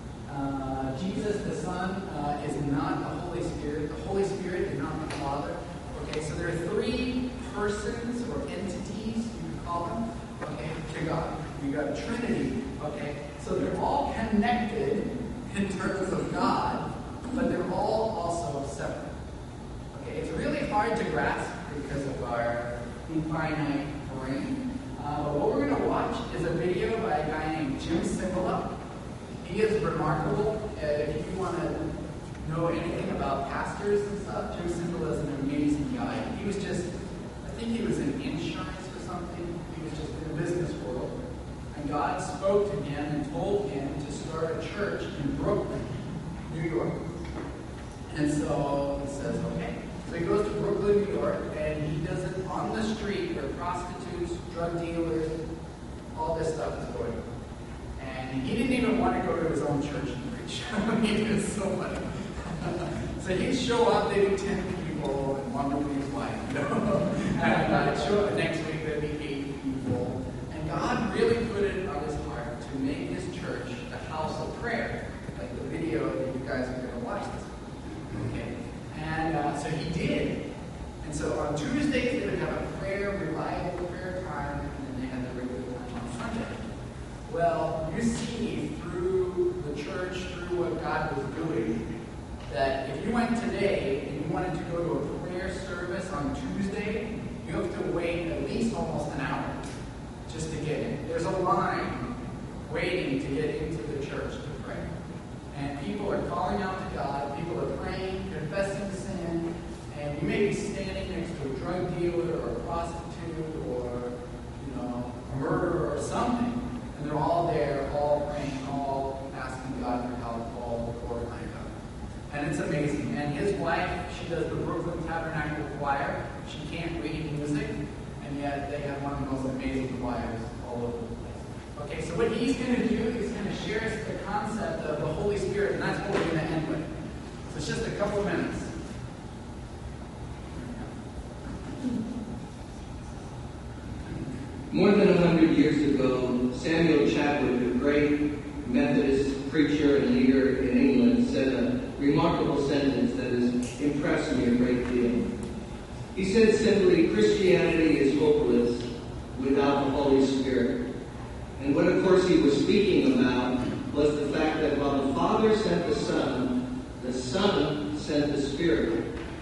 Uh, Jesus the Son uh, is not the Holy Spirit. The Holy Spirit is not the Father. Okay, so there are three persons or entities, you could call them, okay, to God. We've got a Trinity, okay? So they're all connected in terms of God, but they're all also separate. Okay, it's really hard to grasp because of our infinite brain. Uh, but what we're going to watch is a video by a guy named Jim Cymbala. He is remarkable. Uh, if you want to know anything about pastors and stuff, Jim Cymbala is an amazing guy. He was just, I think he was in insurance or something. He was just in the business world. And God spoke to him and told him to start a church in Brooklyn, New York. And so he says, okay. So he goes to Brooklyn, New York, and he does it on the street where prostitutes, drug dealers, all this stuff is going on. And he didn't even want to go to his own church and preach. He did so funny. So he'd show up, they'd be ten people, and one would be his wife. And uh, he'd show up the next week, there'd be eight people. And God really put it on his heart to make his church a house of prayer, like the video that you guys are going to watch this week. Okay? And almost an hour just to get in. There's a line waiting to get into the church to pray. And people are calling out to God, people are praying, confessing sin, and you may be standing next to a drug dealer or a prostitute or, you know, a murderer or something, and they're all there, all praying, all asking God for help, all glorifying God. And it's amazing. And his wife, she does the Brooklyn Tabernacle Choir. She can't read music, and yet they have one of the most amazing choirs all over the place. Okay, so what he's going to do is going to share us the concept of the Holy Spirit, and that's what we're going to end with. So it's just a couple of minutes. More than a hundred years ago, Samuel Chadwick, a great Methodist preacher and leader in England, said a remarkable sentence that has impressed me a great deal. He said simply, Christianity is hopeless without the Holy Spirit. And what, of course, he was speaking about was the fact that while the Father sent the Son, the Son sent the Spirit.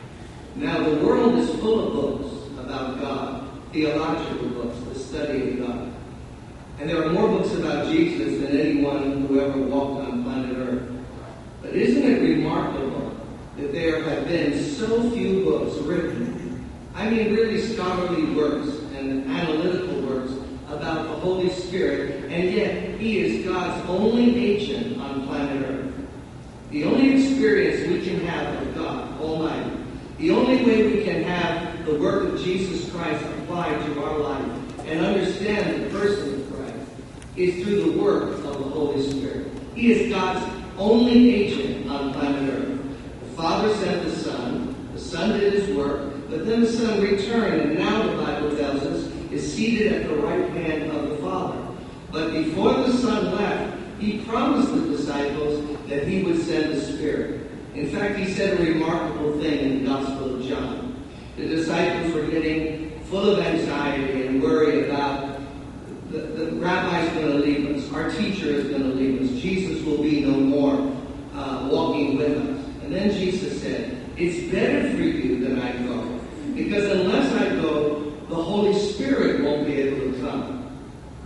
Now, the world is full of books about God, theological books, the study of God. And there are more books about Jesus than anyone who ever walked on planet Earth. But isn't it remarkable that there have been so few books written, I mean really scholarly works and analytical works about the Holy Spirit, and yet He is God's only agent on planet Earth. The only experience we can have of God Almighty, the only way we can have the work of Jesus Christ applied to our life and understand the person of Christ is through the work of the Holy Spirit. He is God's only agent on planet Earth. The Father sent the Son, the Son did His work, but then the Son returned, and now the Bible tells us is seated at the right hand of the Father. But before the Son left, He promised the disciples that He would send the Spirit. In fact, He said a remarkable thing in the Gospel of John. The disciples were getting full of anxiety and worry about the, the rabbi's going to leave us, our teacher is going to leave us, Jesus will be no more uh, walking with us. And then Jesus said, it's better for you that I go, because unless I go, the Holy Spirit won't be able to come.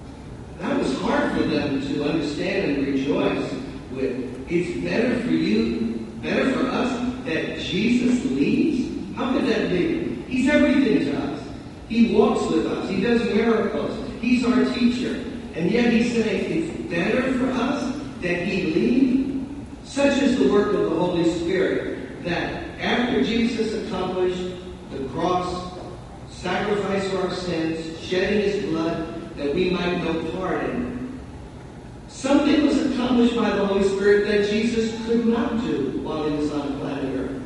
That was hard for them to understand and rejoice with. It's better for you, better for us that Jesus leaves? How could that be? He's everything to us. He walks with us. He does miracles. He's our teacher. And yet He's saying it's better for us that He leave. Such is the work of the Holy Spirit that after Jesus accomplished the cross, sacrifice for our sins, shedding His blood that we might know pardon, something was accomplished by the Holy Spirit that Jesus could not do while He was on planet Earth.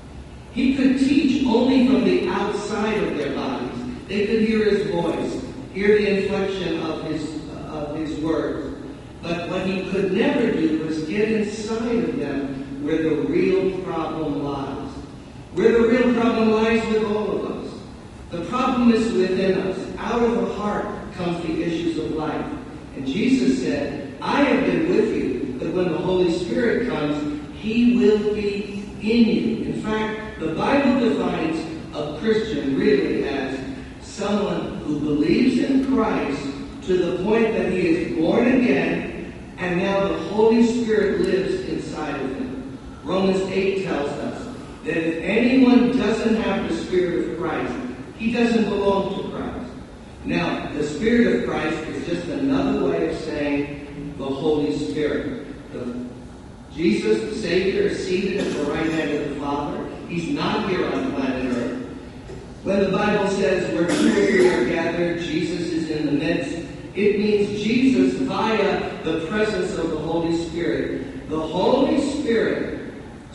He could teach only from the outside of their bodies. They could hear His voice, hear the inflection of His, uh, of his words. But what He could never do was get inside of them where the real problem lies. Where the real problem lies with all of us. The problem is within us. Out of the heart comes the issues of life. And Jesus said, I have been with you, but when the Holy Spirit comes, He will be in you. In fact, the Bible defines a Christian really as someone who believes in Christ to the point that he is born again, and now the Holy Spirit lives inside of him. Romans eight tells us that if anyone doesn't have the Spirit of Christ, he doesn't belong to Christ. Now, the Spirit of Christ is just another way of saying the Holy Spirit. The, Jesus, the Savior, is seated at the right hand of the Father. He's not here on planet Earth. When the Bible says where two or three are gathered, Jesus is in the midst, it means Jesus via the presence of the Holy Spirit. The Holy Spirit,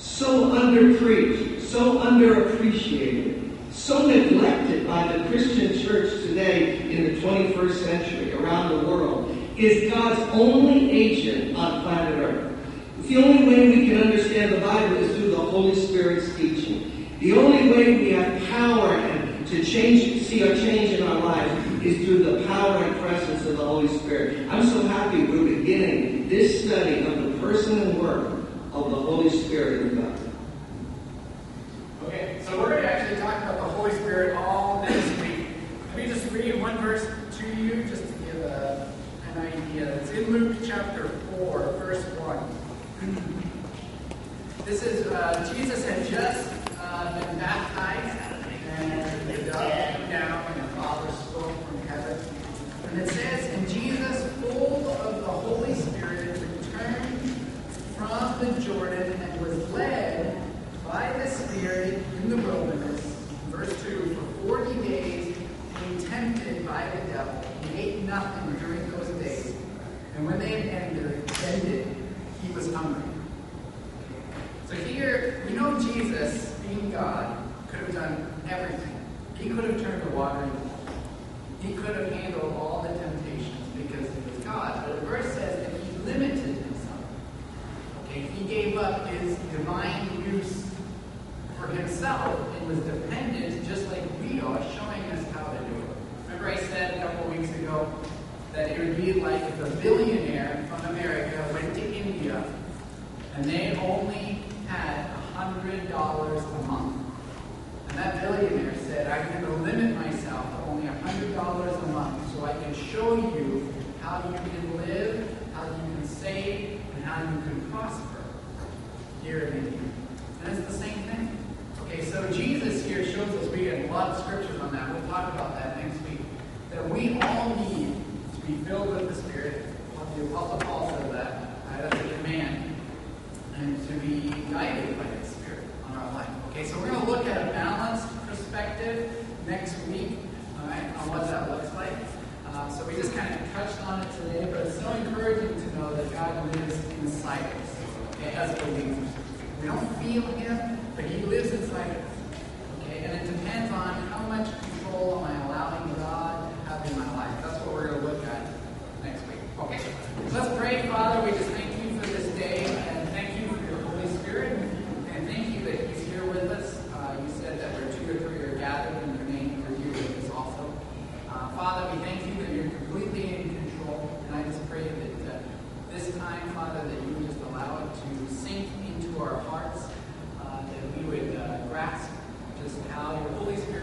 so under-preached, so underappreciated, so neglected by the Christian church today in the twenty-first century around the world, is God's only agent on planet Earth. The only way we can understand the Bible is through the Holy Spirit's teaching. The only way we have power and to change, see a change in our life is through the power and presence of the Holy Spirit. I'm so happy we're beginning this study of the person and work of the Holy Spirit of God. Okay, so we're going to actually talk about the Holy Spirit all next week. Let me just read one verse to you just to give a, an idea. It's in Luke chapter four, verse one. This is, uh, Jesus had just uh, been baptized, and the dove came down, and the Father spoke from heaven. And it says, and Jesus, full of the Holy Spirit, returned from the Jordan and was led by the Spirit in the wilderness, verse two, for forty days, being tempted by the devil. He ate nothing during those days. And when they had ended, ended he was hungry. So here, we know Jesus, being God, could have done everything. He could have turned the water into wine. He could have handled all the temptations because he was God. But the verse says that he limited himself. Okay, he gave up his divine use for himself and was dependent, just like we are, showing us how to do it. Remember I said a couple of weeks ago that it would be like if a billionaire from America went to India and they only had one hundred dollars a month. And that billionaire said, I'm going to limit myself to only one hundred dollars a month so I can show you how you can live, how you can save, and how you can prosper here in India. And it's the same thing. Okay, so Jesus here shows us, we get a lot of scriptures on that. We'll talk about that next week. That we all need to be filled with the Spirit. The Apostle Paul says that. Right? That's a command. And to be guided by the Spirit on our life. Okay, so we're going to look at a balanced perspective next week, all right, on what that looks like. Uh, so we just kind of touched on it today, but it's so encouraging to know that God lives inside us, okay, as believers. We don't feel Him, but He lives inside us. Okay, and it depends on how much control am I allowing God to have in my life. That's what we're going to look at next week. Okay, so let's pray. Father, we just thank you for this day, and thank you for your Holy Spirit, and thank you that He's here with us. Uh, you said that where two or three are gathered in your name, you're here with us also. Uh, Father, we thank you that you're completely in control, and I just pray that uh, this time, Father, that you would just allow it to sink into our hearts, uh, that we would uh, grasp just how your Holy Spirit